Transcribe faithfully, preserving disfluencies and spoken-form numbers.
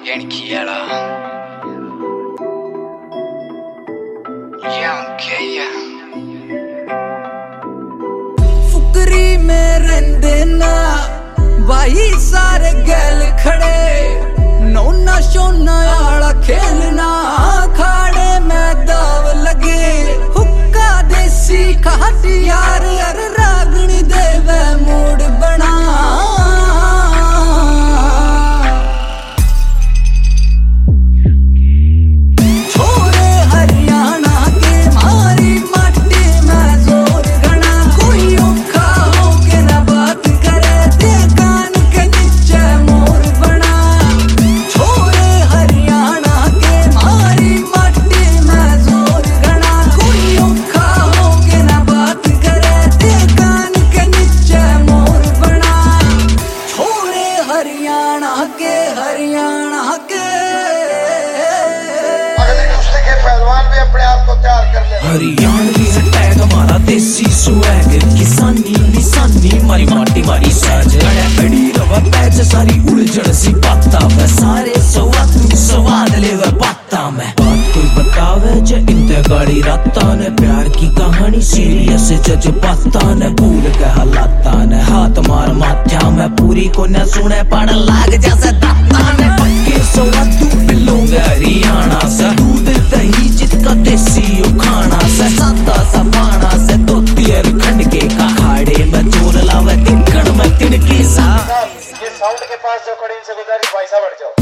Genkiela. Yankeya. Fukrey में रहंदे ना भाई सारे गैल खड़े, नौना शोना आला खेलना खाड़े में दाव लगे। हुक्का देसी खाटी यार अर रागनी देवे मूड बना। हरियाणा के हरियाणा के अगले कुश्ती के पहलवान भी अपने आप को तैयार कर ले। हरियाणवी है टैग हमारा देसी स्वैग, किसानी निशानी मारी माटी मारी साज। अड़ी रवा पैज सारी उलझड़ सी बाता वे सारे सवाद स्वाद ले वे बाता में। बात कोई बतावे जे इंते गाड़ी राता ने, प्यार की कहानी सीरियस जज बाता ने। भूल के हालाता ने हाथ मार माथ्या में, पूरी को न सुने पड़ लाग जैसे दाता ने। पक्के स्वाद तू पिलोगे हरियाणा से, दूध दही जिसका देसी खाना से। सादा सफाना से धोती और खंड के खाड़े में चोर लावे तिनकड़ में तिनकी सा। ये साउंड के पास जो खड़े इनसे गुजारिश भाई साहब हट जाओ।